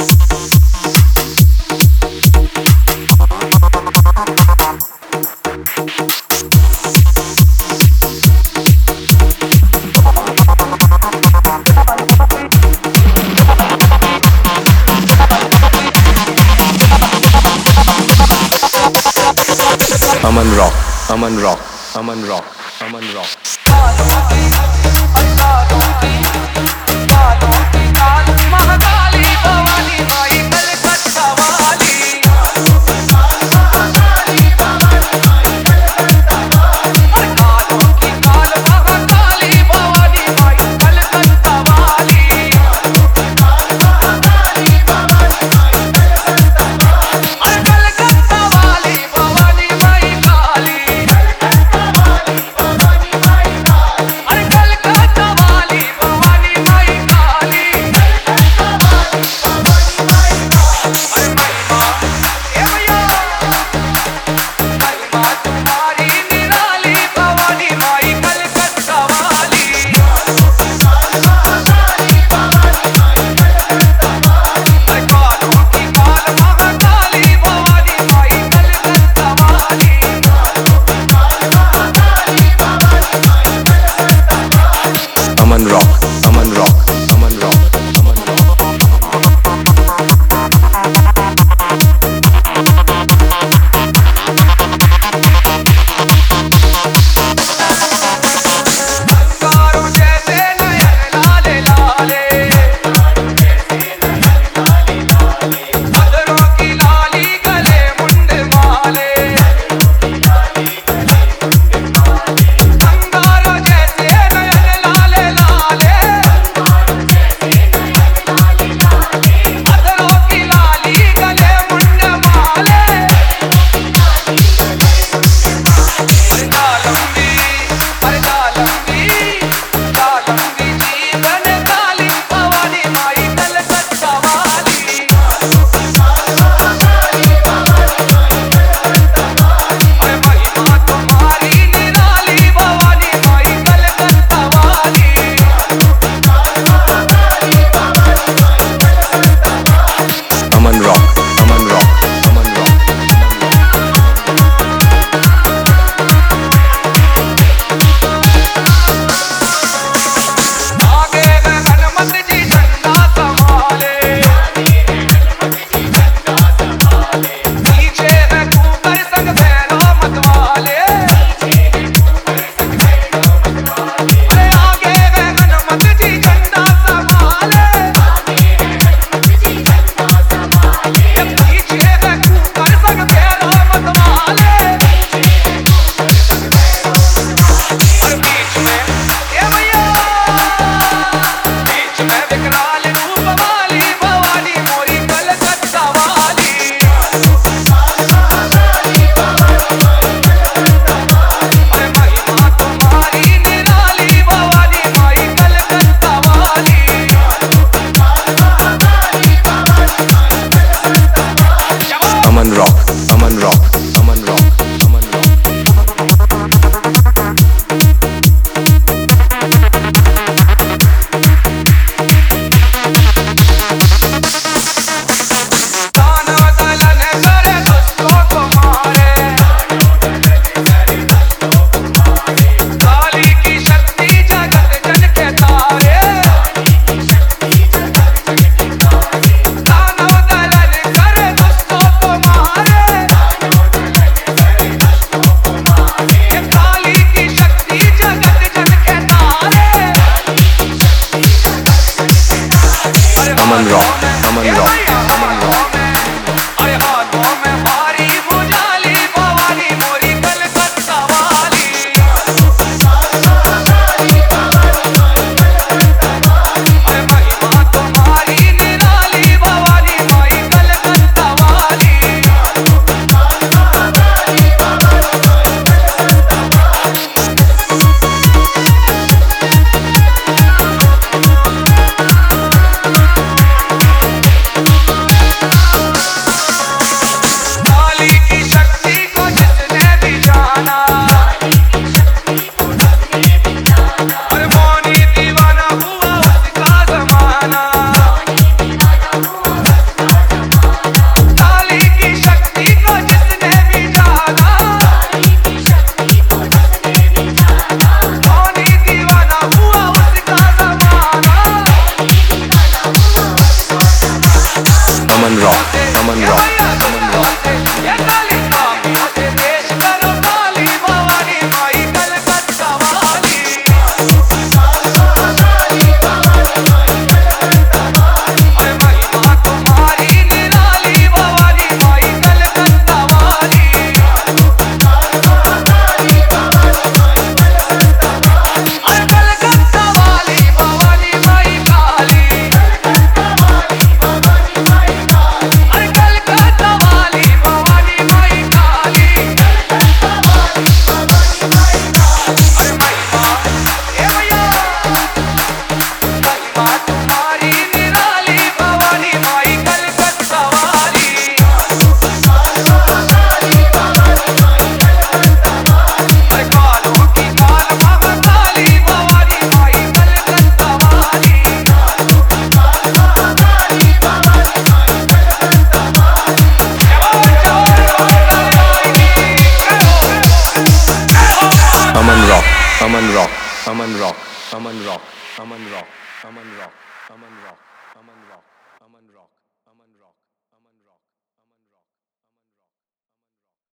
Aman Rock, Aman Rock, Aman Rock, Aman Rock. Aman Rock, Aman Rock, Aman Rock, Aman Rock. अंगारों जैसे नयन लाले लाले, बदरों की लाली गले मुंड माले। अंगारों जैसे नयन लाले लाले, बदरों की लाली गले मुंड माले। जालंगी जीवन काली भवानी माई कलकत्ता वाली। अरे महिमा तुम्हारी निराली भवानी माई कलकत्ता वाली। Aman Rock, Aman Rock, Aman Rock, Aman Rock. आगे में हनुमत जी झंडा संभाले, पीछे में कुकर संग भैरव मतवाले। अरे आगे में हनुमत जी झंडा संभाले, पीछे में कुकर संग भैरव मतवाले। और बीच में ये भैया, बीच में विकराल रूप वाली भवानी मोरी कलकत्ता वाली। अरे महिमा तुम्हारी निराली भवानी माई कलकत्ता वाली। Aman Rock, Aman Rock, Aman Rock, Aman Rock. दानव दलन करे दुष्टों को मारे, काली की शक्ति जगत जन के तारे। दानव दलन करे दुष्टों को मारे, ये काली की शक्ति जगत जन के तारे। Aman Rock, Aman Rock, Aman Rock. अरे हाथों में भारी भुजाली भवानी मोरी कलकत्ता वाली। अरे महिमा तुम्हारी निराली भवानी माई कलकत्ता वाली। Aman Rock, Aman Rock, Aman Rock. ये काली कामियों से देश करो काली भवानी माई कलकत्ता वाली अरे महिमा तुम्हारी निराली भवानी माई कलकत्ता वाली अरे कलकत्ता वाली भवानी माई काली अरे कलकत्ता वाली भवानी माई काली अरे महिमा हे भैया महिमा तुम्हारी निराली भवानी माई कलकत्ता वाली अरे कालों की काल महाकाली भवानी माई कलकत्ता वाली Aman Rock, Aman Rock, Aman Rock, Aman Rock, Aman Rock, Aman Rock, Aman Rock.